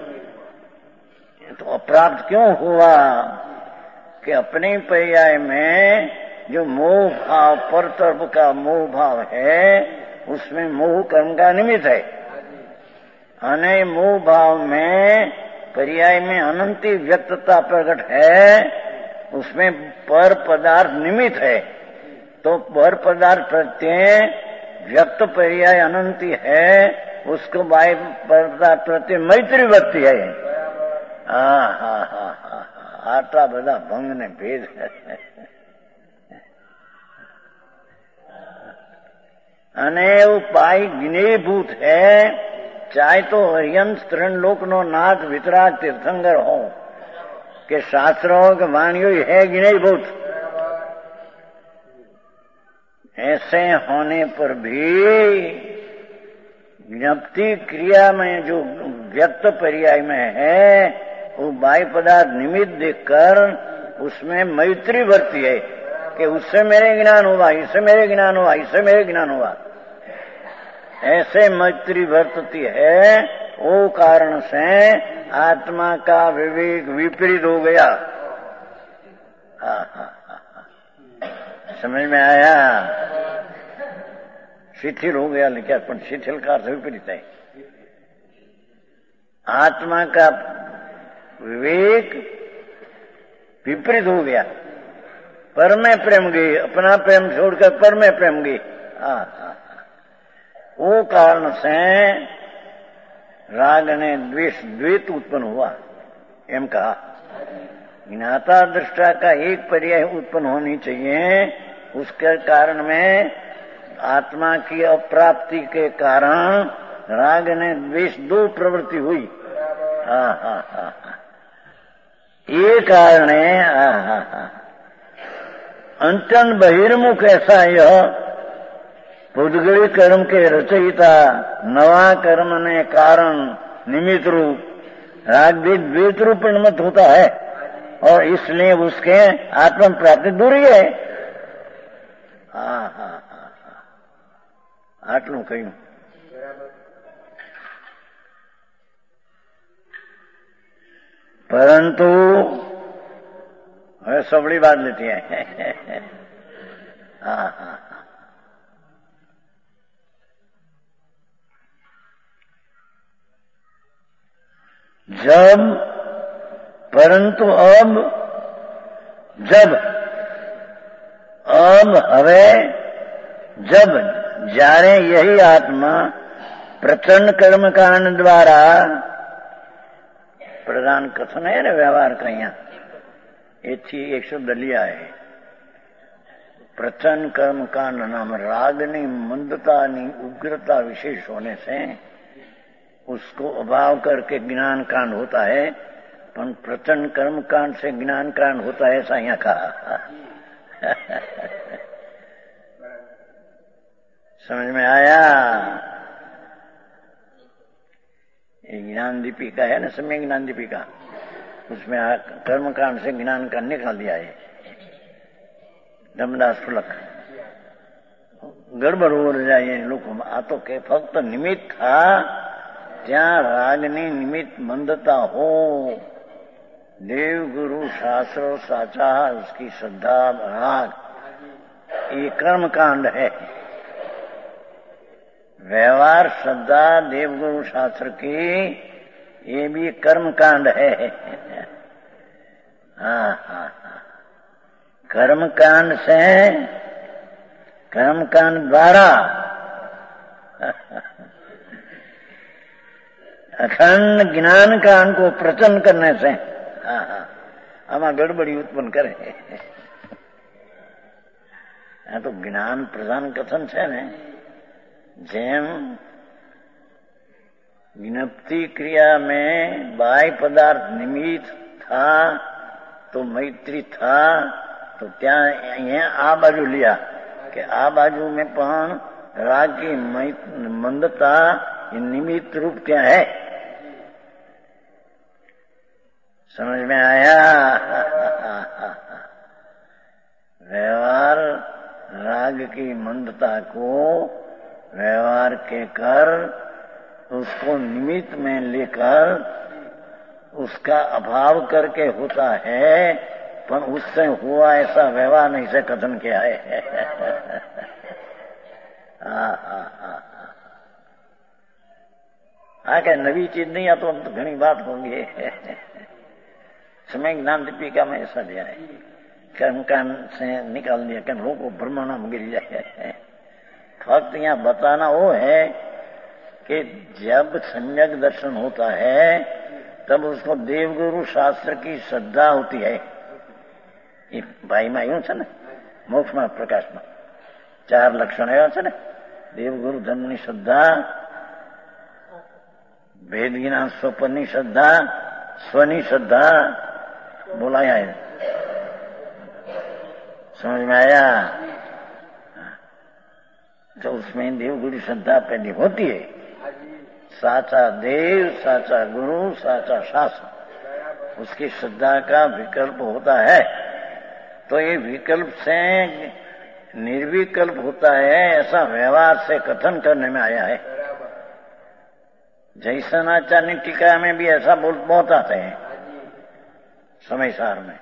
B: तो अप्राप्त क्यों हुआ कि अपने पर्याय में जो मोह भाव, पर तरफ का मोह भाव है उसमें मोह कर्म का निमित्त है। अने मोह भाव में पर्याय में अनंती व्यक्तता प्रकट है, उसमें पर पदार्थ निमित्त है। तो पर पदार्थ प्रत्यय व्यक्त पर्याय अनंती है, उसको बाह्य पदार्थ प्रत्यय मैत्री वृत्ति है। हाँ हाँ हाँ हाँ, आटला बधा भंग ने भेद है। अने वो पाई ज्ञेयभूत है, चाहे तो हरियंश त्रिलोक नो नाथ वितराग तीर्थंकर हो के शास्त्रों के वाणियों है ज्ञेयभूत, ऐसे होने पर भी ज्ञप्ति क्रिया में जो व्यक्त पर्याय में है वो बाह्य पदार्थ निमित्त देखकर उसमें मैत्री वर्ती है कि उससे मेरे ज्ञान हुआ, इससे मेरे ज्ञान हुआ, इससे मेरे ज्ञान हुआ, ऐसे मैत्री वर्तती है। वो कारण से आत्मा का विवेक विपरीत हो गया। हाँ हाँ हाँ, समझ में आया। शिथिल हो गया, लेकिन पर शिथिल का अर्थ विपरीत है। आत्मा का विवेक विपरीत हो गया, पर में प्रेम गई, अपना प्रेम छोड़कर पर में प्रेम गई। हाँ हाँ, वो कारण से राग ने द्वेष द्वैत उत्पन्न हुआ, एम कहा। ज्ञाता दृष्टा का एक पर्याय उत्पन्न होनी चाहिए, उसके कारण में आत्मा की अप्राप्ति के कारण राग ने द्वेष दो प्रवृत्ति हुई। हाँ हाँ हाँ, ये कारण है। हाँ हाँ हाँ, अंतन बहिर्मुख ऐसा यह पुद्गली कर्म के रचयिता नवा कर्म ने कारण निमित्त रूप राग द्वैत रूप परिणत होता है, और इसलिए उसके आत्म प्राप्ति दूरी है। हाँ हाँ हाँ हाँ, आटलू कहूं। परंतु હવે सबड़ी बात लेती है। हाँ हाँ, जब परंतु अब जब अब हवे जब जारे यही आत्मा प्रचंड कर्म कांड द्वारा प्रधान कथन है ने व्यवहार का यहाँ एथी एक शब्द लिया है। प्रचंड कर्म कांड नाम रागनी मंदतानी उग्रता विशेष होने से उसको अभाव करके ज्ञान कांड होता है, पर प्रचंड कर्म कांड से ज्ञान कांड होता है, ऐसा यहाँ कहा। समझ में आया। दीपिका है ना, सम्यक ज्ञान दीपिका, उसमें कर्मकांड से ज्ञान का निकाल दिया है धर्मदास फुलक। ગડબડ ઓર જાય લોકો આ તો કે ફક્ત નિમિત્ત થા ત્યાં રાગની નિમિત્ત મંદતા हो, देव गुरु शास्त्र साचा उसकी श्रद्धा राग, ये कर्म कांड है। व्यवहार श्रद्धा देव गुरु शास्त्र की ये भी कर्म कांड है। हाँ हाँ हाँ, कर्म कांड से कर्मकांड द्वारा अखंड ज्ञान कांड को प्रचन्न करने से हाँ हाँ आमा गड़बड़ी उत्पन्न करे। आ तो ज्ञान प्रधान कथन है ने, जेम ज्ञप्ति क्रिया में बाह्य पदार्थ निमित्त था तो मैत्री था, तो त्या आ बाजू लिया कि आ बाजू में पण राग की मंदता निमित्त रूप क्या है, समझ में आया? व्यवहार राग की मंदता को व्यवहार के कर उसको निमित्त में लेकर उसका अभाव करके होता है, पर उससे हुआ ऐसा व्यवहार नहीं से कथन किया है। आगे नवी चीज नहीं, आ तो घनी बात होंगी। समय ज्ञान दीपिका में ऐसा दिया है, कर्मकांड से निकाल दिया कि लोगों को ब्रह्मांड में गिर जाए। फक्त यहाँ बताना वो है कि जब सम्यक दर्शन होता है तब उसको देवगुरु शास्त्र की श्रद्धा होती है। ये भाई में આવ્યું છે ને, મોક્ષમાં પ્રકાશમાં ચાર લક્ષણ આવ્યા છે ને, દેવગુરુ ધર્મની શ્રદ્ધા, भेद ज्ञान स्वपनी श्रद्धा, स्वनी श्रद्धा बोलाया है, समझ में आया? तो उसमें देवगुरु श्रद्धा पहली होती है, साचा देव, साचा गुरु, साचा शास्त्र, उसकी श्रद्धा का विकल्प होता है। तो ये विकल्प से निर्विकल्प होता है, ऐसा व्यवहार से कथन करने में आया है। जैसनाचार्य टीका में भी ऐसा बोल बहुत आते हैं समय सार में।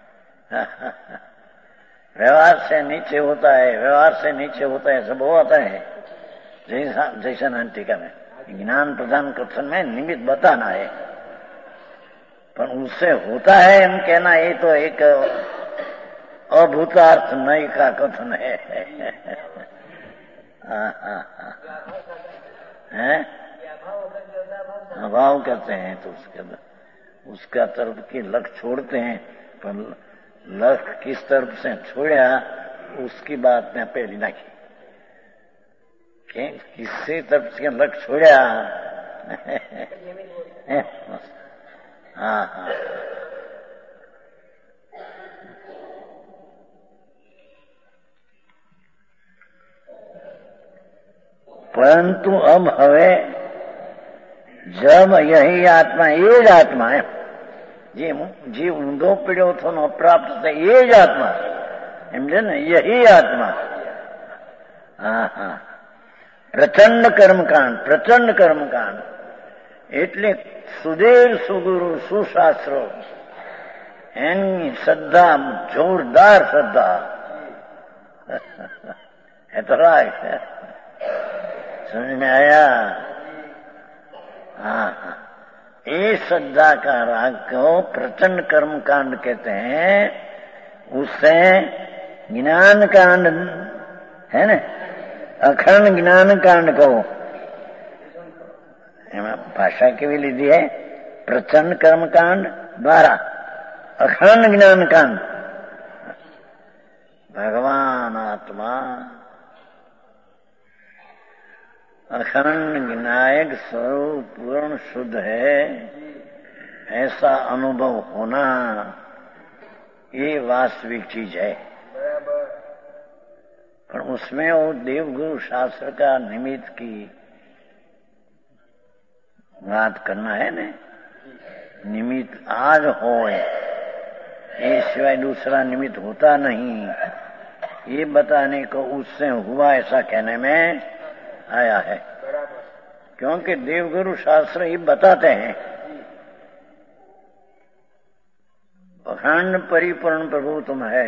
B: व्यवहार से नीचे होता है, व्यवहार से नीचे होता है, सब वो आता है जैसा जैसनाचार्य टीका में। ज्ञान प्रधान कथन में निमित्त बताना है, पर उससे होता है हम कहना, ये तो एक अभूतार्थ नई का कथन है। हैं? अभाव कहते हैं तो उसके उसका तरफ की लख छोड़ते हैं, पर लख किस तरफ से छोड़ा उसकी बात में पहली ना की, किसी तरफ से लख छोड़ा। हाँ हाँ, परंतु अब हवे जब यही आत्मा ये ज आत्मा है, जी जी ऊंधो पीड़ो थो न अप्राप्त थे, ये ज आत्मा समझे ने, यही आत्मा। हाँ हाँ, प्रचंड कर्मकांड, प्रचंड कर्मकांड એટલે સુદેવ સુગુરુ સુશાસ્ત્રો એની શ્રદ્ધા, જોરદાર શ્રદ્ધા है तो राग है, समझ में आया? हाँ हाँ, ये श्रद्धा का राग को प्रचंड कर्म कांड कहते हैं। उससे ज्ञान कांड है ना, अखंड ज्ञान कांड को भाषा केवी लीधी है, प्रचंड कर्म कांड द्वारा अखंड ज्ञान कांड। भगवान आत्मा अखंड विनायक स्वरूप पूर्ण शुद्ध है, ऐसा अनुभव होना ये वास्तविक चीज है। पर उसमें वो देवगुरु शास्त्र का निमित्त की વાત करना है ने निमित्त आज हो ये सिवाय दूसरा निमित्त होता नहीं, ये बताने को उससे हुआ ऐसा कहने में आया है। क्योंकि देवगुरु शास्त्र ही बताते हैं अखंड परिपूर्ण प्रभु तुम है।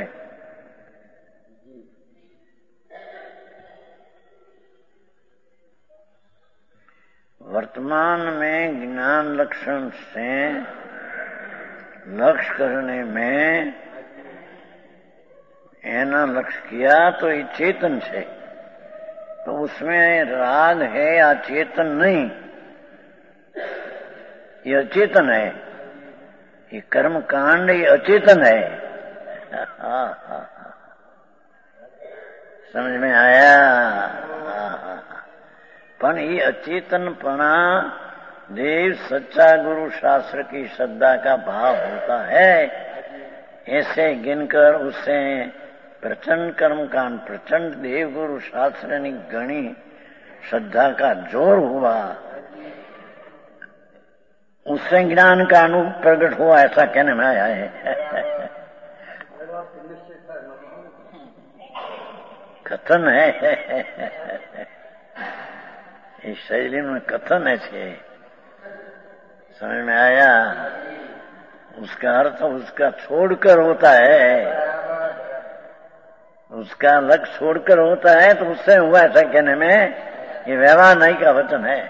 B: वर्तमान में ज्ञान लक्षण से लक्ष्य करने में ऐना लक्ष्य किया तो ये चेतन से, तो उसमें राग है या चेतन नहीं, ये अचेतन है। ये कर्म कांड ये अचेतन है। हाँ हाँ समझ में आया? पण ये अचेतनपना देव सच्चा गुरु शास्त्र की श्रद्धा का भाव होता है। ऐसे गिनकर उससे प्रचंड कर्मकांड, प्रचंड देव गुरु शास्त्र ने गणी श्रद्धा का जोर हुआ, उससे ज्ञान का अनुभव प्रकट हुआ, ऐसा कहने में आया है। कथन है इस शैली में, कथन है, समझ में आया? उसका अर्थ उसका छोड़कर होता है, उसका लक्ष्य छोड़कर होता है, तो उससे हुआ ऐसा कहने में ये व्यवहार नहीं का वचन है।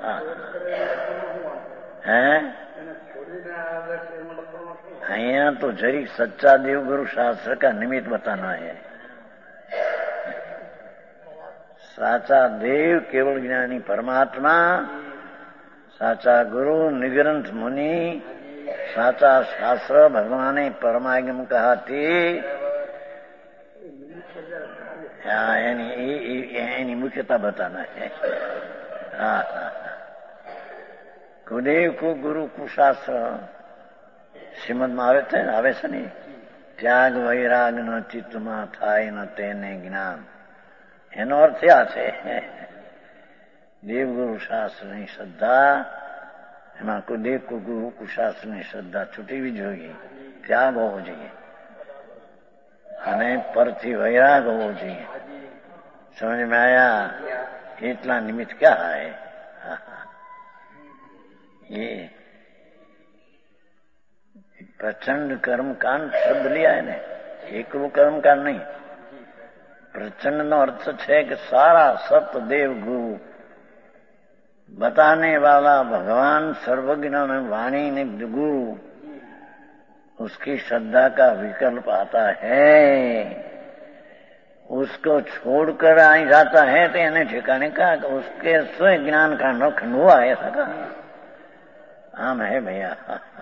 B: हैं? અહીંયા तो जरी सच्चा देवगुरु शास्त्र का निमित्त बताना है। साचा देव केवल ज्ञानी परमात्मा, साचा गुरु निग्रंथ मुनि, साचा शास्त्र भगवाने परमागम कहा थी। एनी मुख्यता बताना है। हाँ हाँ गुरुदेव को गुरु को शास्त्र શ્રીમદ માં આવે છે આવે છે ને, ત્યાગ વૈરાગ ન ચિત્તમાં થાય ન તેને જ્ઞાન, એનો અર્થ આ છે દેવગુરુ શાસ્ત્રની શ્રદ્ધા, એમાં કોઈ દેવ ગુરુ શાસ્ત્રની શ્રદ્ધા છૂટવી જોઈએ, ત્યાગ હોવો જોઈએ અને પરથી વૈરાગ હોવો જોઈએ। સમજ में आया? इतना निमित्त क्या है? ये प्रचंड कर्म कांड शब्द लिया है ने, एकलू कर्म कांड नहीं। प्रचंड नो अर्थ है कि सारा सत्य देव गुरु बताने वाला भगवान सर्वज्ञ वाणी ने गुरु, उसकी श्रद्धा का विकल्प आता है, उसको छोड़कर आ जाता है तो यानी ठिकाने का उसके स्वयं ज्ञान का नखंड हुआ है, ऐसा कहा आम है भैया।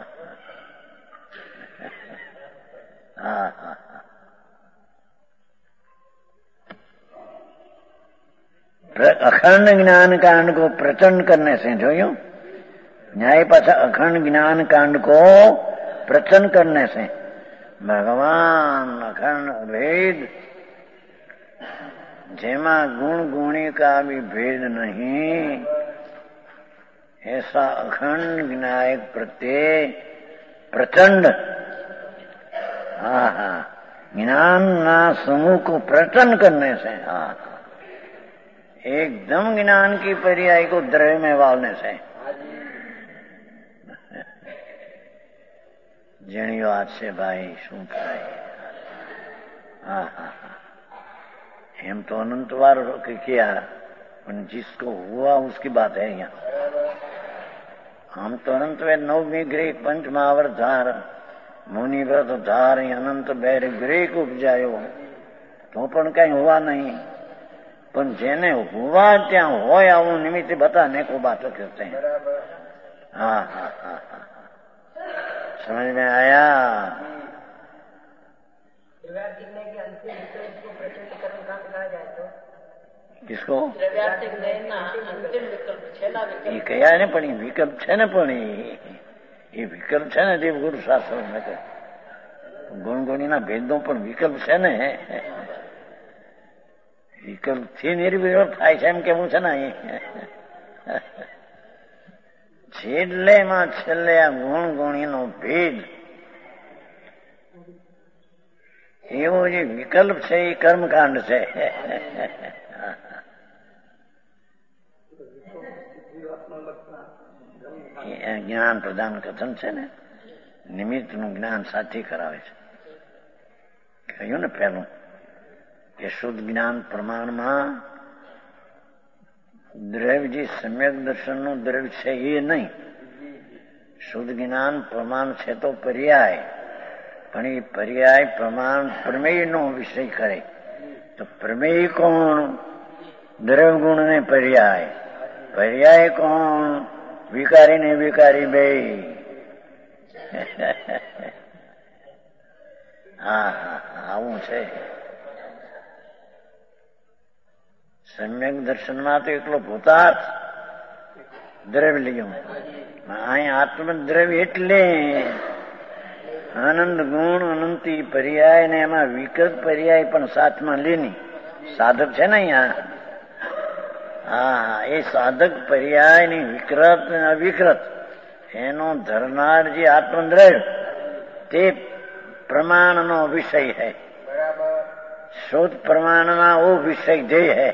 B: हाँ हाँ अखंड ज्ञान कांड को प्रचंड करने से जो यूं न्याय पाछा अखंड ज्ञान कांड को प्रचंड करने से भगवान अखंड भेद, जेमा गुण गुणी का भी भेद नहीं, ऐसा अखंड विनायक प्रत्यय प्रचंड, हाँ हाँ ज्ञान ना समूह को प्रचंड करने से, हाँ एकदम ज्ञान की पर्याय को द्रव्य में वालने से जेनी बात से भाई शू थाय। हाँ हाँ हाँ हम तो अनंत बार किया, जिसको हुआ उसकी बात है यहाँ। हम तो अनंत वे नवमी ग्रह पंच महावर धार मुनि व्रत धार अनंत बैर ग्रह को उपजायो तो पण कहीं हुआ नहीं, पण जेने हुआ त्या होय आवू निमित्त बताने को बात करते हैं। हाँ हाँ हाँ हाँ समझ में आया? किसको ये कया ने पण विकल्प है ने, पण ये विकल्प है ने देवगुरु शास्त्र में गुण गुणी ना भेदों पण विकल्प है ने, विकल्प थी निर्विकल्प थाय छे एम केवुं छे ने। છેલ્લેમાં છેલ્લે આ ગુણ ગુણીનો ભેદ એવો જે વિકલ્પ છે એ કર્મકાંડ છે. જ્ઞાન પ્રદાન કથન છે ને, નિમિત્તનું જ્ઞાન સાથી કરાવે છે. કહ્યું ને પહેલું કે શુદ્ધ જ્ઞાન પ્રમાણમાં દ્રવ્ય જે સમ્યક દર્શનનું દ્રવ્ય છે એ નહીં. શુદ્ધ જ્ઞાન પ્રમાણ છે તો પર્યાય, પણ એ પર્યાય પ્રમાણ પ્રમેયનો વિષય કરે તો પ્રમેય કોણ? દ્રવ્ય ગુણ ને પર્યાય. પર્યાય કોણ? વિકારી ને વિકારી બે. હા હા આવું છે. સમ્યક દર્શનમાં તો એકલો ભૂતાર્થ દ્રવ્ય લીધું. અહીં આત્મદ્રવ્ય એટલે આનંદ ગુણ અનંતી પર્યાય ને એમાં વિકૃત પર્યાય પણ સાથમાં લેની સાધક છે ને અહીંયા. હા, એ સાધક પર્યાય ની વિકૃત અવિકૃત એનો ધરનાર જે આત્મદ્રવ્ય તે પ્રમાણનો વિષય है. शुद्ध प्रमाणમાં वो विषय ધ્યેય है.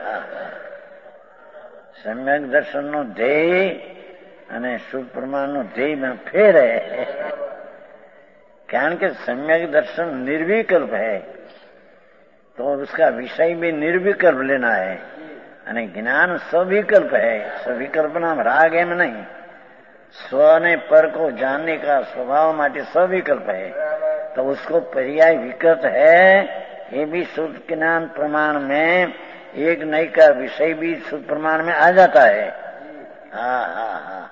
B: સમ્યક દર્શનનો ધ્યેય અને શુદ્ધ પ્રમાણનો ધ્યેયમાં ફેર है. कारण कि सम्यक दर्शन निर्विकल्प है तो उसका विषय भी निर्विकल्प लेना है. અને જ્ઞાન सविकल्प है. सविकल्प नाम राग है नहीं, स्व ने पर को जानने का स्वभाव माटे सविकल्प है. तो उसको पर्याय विकृत है. ये भी शुद्ध ज्ञान प्रमाण में एक नई का विषय भी शुद्ध प्रमाण में आ जाता है. हाँ हाँ हाँ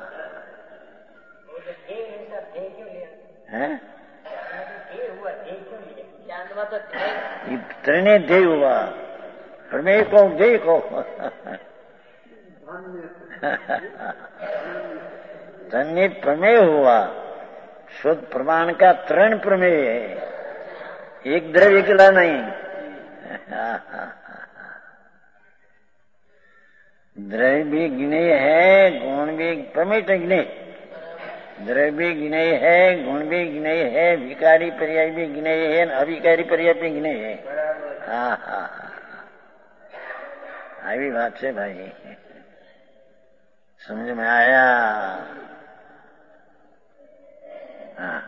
B: हाँ त्रिने ध्येय हुआ. प्रमेय को ध्येय को धन्य प्रमेय हुआ. शुद्ध प्रमाण का तृण प्रमेय है, एक द्रव्य अकेला नहीं. द्रव्य भी ज्ञेय है, गुण भी प्रमेय ज्ञेय. द्रव्य भी ज्ञेय है, गुण भी ज्ञेय है, विकारी पर्याय भी ज्ञेय है, अविकारी पर्याय भी ज्ञेय है. हाँ हाँ આવી વાત છે ભાઈ. समझ में आया? हाँ.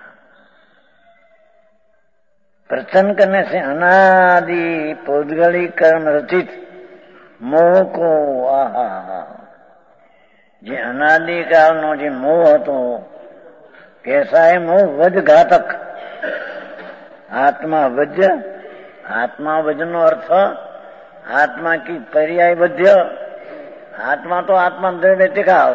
B: प्रथन करने से अनादि पौद्गलिक कर्म रचित मोह को आहा जे अनादि काल नो जे मोह હતો कैसा है मोह? वध घातक. आत्मा वज्र. आत्मा वज्र नो अर्थ आत्मा की पर्याय वध्य. आत्मा तो आत्मा द्रव्य टिकाव,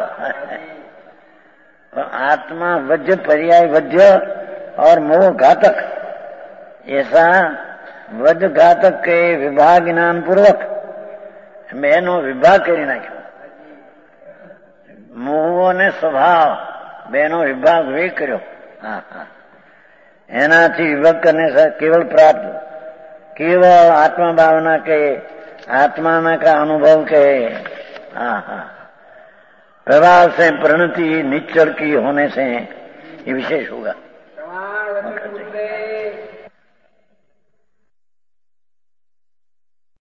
B: आत्मा वज्र पर्याय वध्य और मोह घातक. ऐसा वध घातक के विभाग ज्ञान पूर्वक बेनो विभाग करी नाख्यो. मोह ने स्वभाव बेनो विभाग वे कर्यो. हाँ हाँ एनाथी विभाग करने से केवल प्राप्त केवल आत्मा भावना के आत्मा का अनुभव के हाँ हाँ प्रभाव से प्रणति निश्चल की होने से ये विशेष होगा.